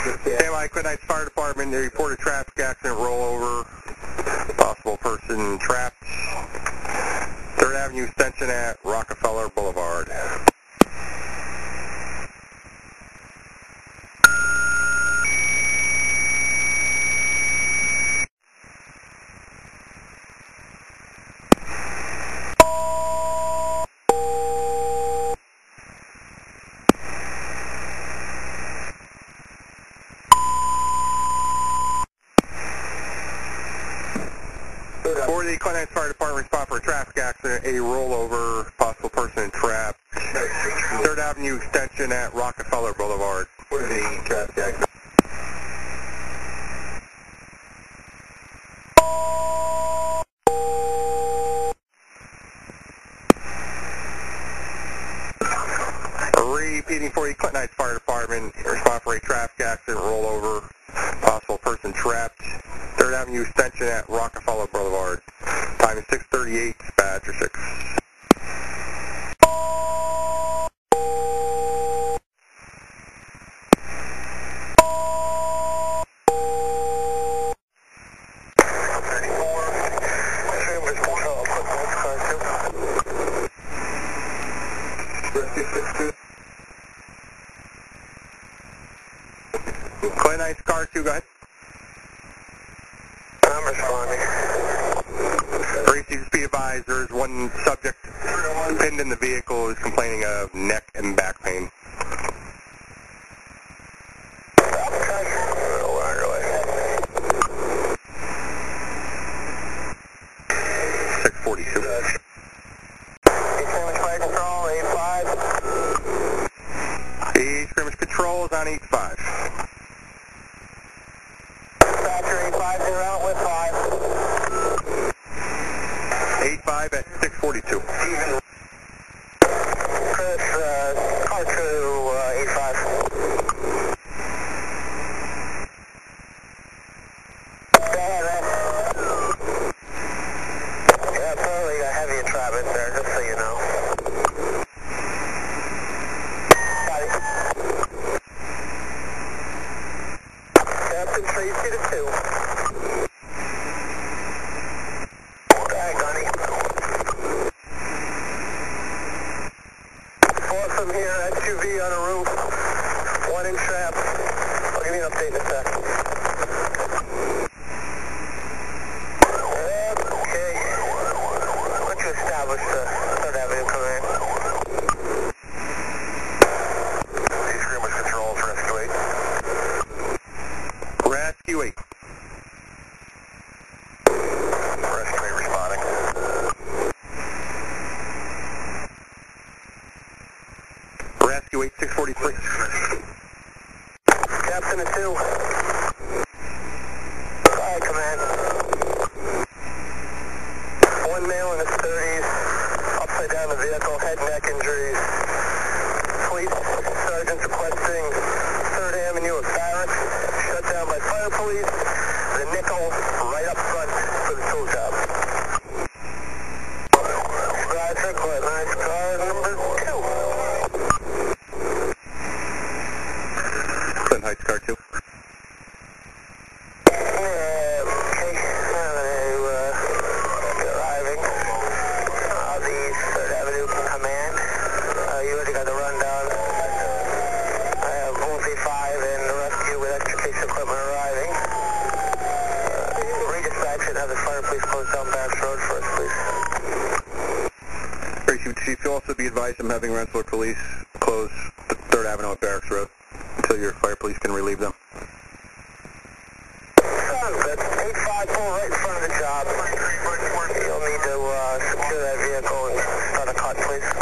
Stand by, Clinton Heights Fire Department. They reported traffic accident rollover. Possible person trapped. 3rd Avenue extension at Rockefeller Boulevard. For the Clinton Heights Fire Department, respond for a traffic accident, a rollover, possible person trapped. 3rd Avenue extension at Rockefeller Boulevard. For the traffic accident. Repeating for you, Clinton Heights Fire Department, respond for a traffic accident, rollover, possible person trapped. 3rd Avenue extension at Rockefeller Boulevard. Time is 6:38, dispatcher 6. Clinton Heights car 2, go ahead. I'm responding. Gracie, just be advised, there's one subject pinned in the vehicle who's complaining of neck and back pain. Okay. 642. Fire Control, 85. The skirmish control is on 85. Dispatcher 850 out with 5. 85 at 642. Chris, car 2, 85. Go ahead, man. Yeah, apparently got heavy entrapment there, just so you know. Got it. Captain Tracy to 2. Alright, Gunny. 4 from here, SUV on a roof, 1 in trap. I'll give you an update in a sec. Okay. Why don't you establish the 3rd Avenue command? These skirmish controls, Rescue 8. Rescue 8. Rescue 8 responding. Rescue 8, 643. Captain at 2. Hi, command. 1 male in his 30s, upside down the vehicle, head and neck injuries. Police sergeants requesting 3rd Avenue of Barracks, shut down by fire police. The nickel right up front for the tool job. Roger, Clinton Heights car number 2. Clinton Heights car 2. Okay, arriving. The 3rd Avenue command. You already got the rundown. I have Wolfie 5 and the rescue with extra case equipment arriving. Redispatch and have the fire police close down Barracks Road for us, please. Gracie, Chief, you'll also be advised I'm having Rensselaer Police close the 3rd Avenue at Barracks Road until your fire police can relieve them. Sounds good. 854 right in front of the job. You'll need to secure that vehicle and start a cut, please.